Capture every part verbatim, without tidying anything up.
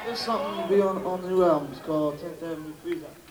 This song will be on, on the new album. It's called tenth Avenue Freeze Out.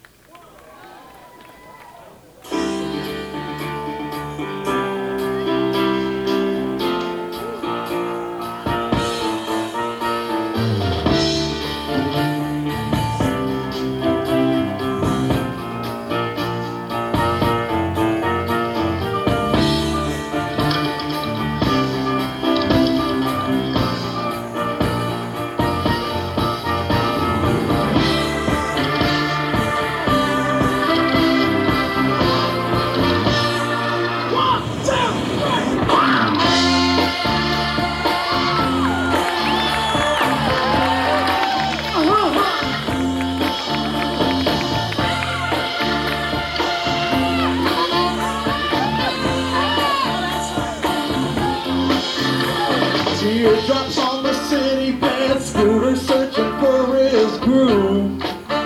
Teardrops on the city bed, Scooter searching for his groove.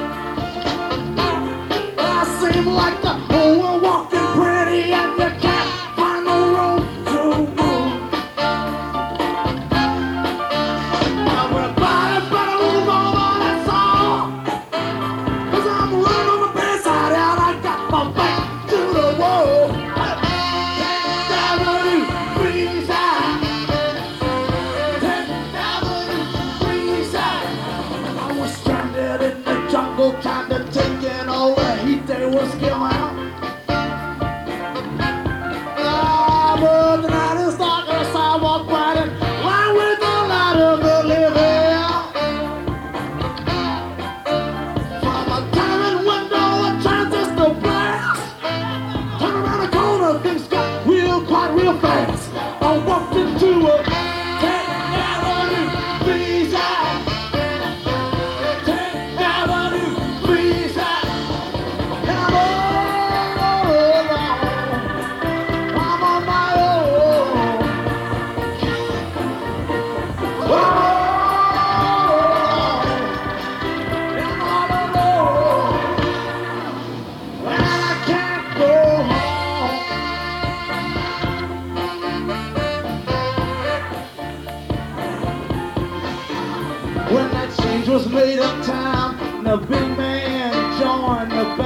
I seem like the whole world walking pretty and you can't find no room to move. Everybody better move over, that's all. Cause I'm running on the backside and I got my back to the wall. tenth Avenue Freeze Out. Kind of taking all the heat they was giving out. Ah, but the night is dark and the sidewalk bright and lined with the light of the living. From a diamond window, a transistor blast. Turn around the corner, things got real quiet real fast. I walked into a tenth Avenue Freeze Out. When that change was made uptown, the big man joined the